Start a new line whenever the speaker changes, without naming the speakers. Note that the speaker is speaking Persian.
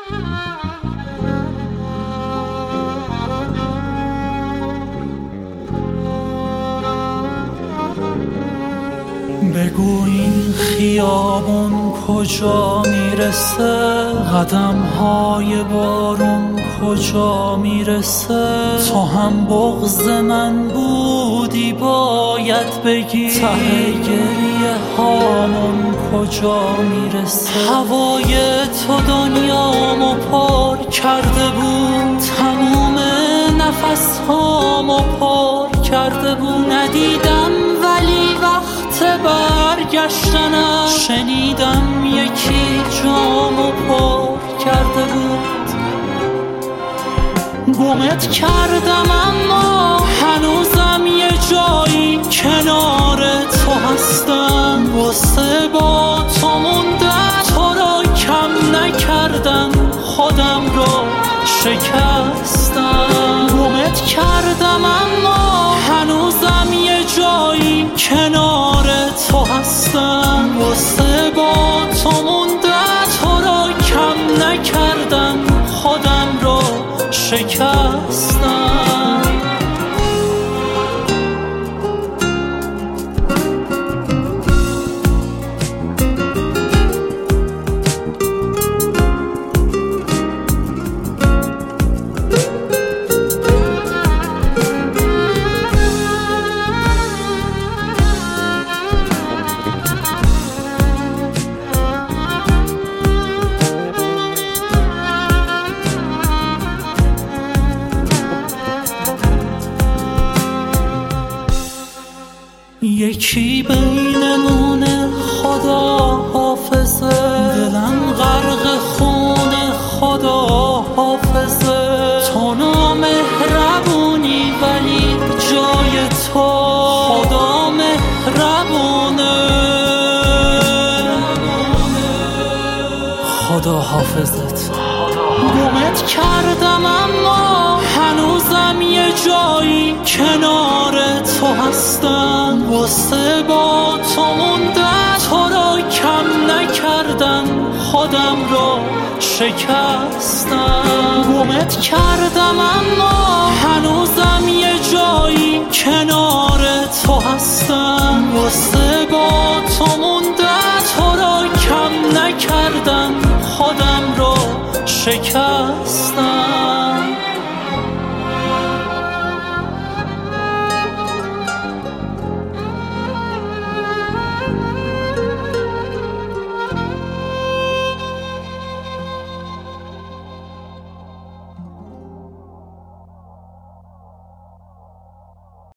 بگو این خیابون کجا میرسه، قدم‌های بارون کجا میرسه. تو هم بغض من بودی باید بگی، ته گریه هامون کجا میرسه. هوای تو دنیامو پر کرده بود، تموم نفس هامو پر کرده بود. ندیدم ولی وقت برگشتنم شنیدم یکی جامو پر کرده بود. گمت کردم اما هنوزم یه جایی کنار تو هستم. واسه با تو موندم، تو رو کم نکردم، خودم رو شکستم. گمت کردم اما هنوزم یه جایی کنار تو هستم. واسه با تو موندم، تو رو کم نکردم، خودم رو شکستم. یکی بینمونه خدا حافظه، دلم غرق خون خدا حافظه. تو نامهربونی ولی جای تو خدا مهربونه. خدا حافظت. گمت کردم اما هنوزم یه جایی کنار تو هستم. واسه با تو موندم، تو رو کم نکردم، خودم رو شکستم. گمت کردم اما هنوزم یه جایی کنار تو هستم. واسه با تو موندم، تو رو کم نکردم، خودم رو شکستم.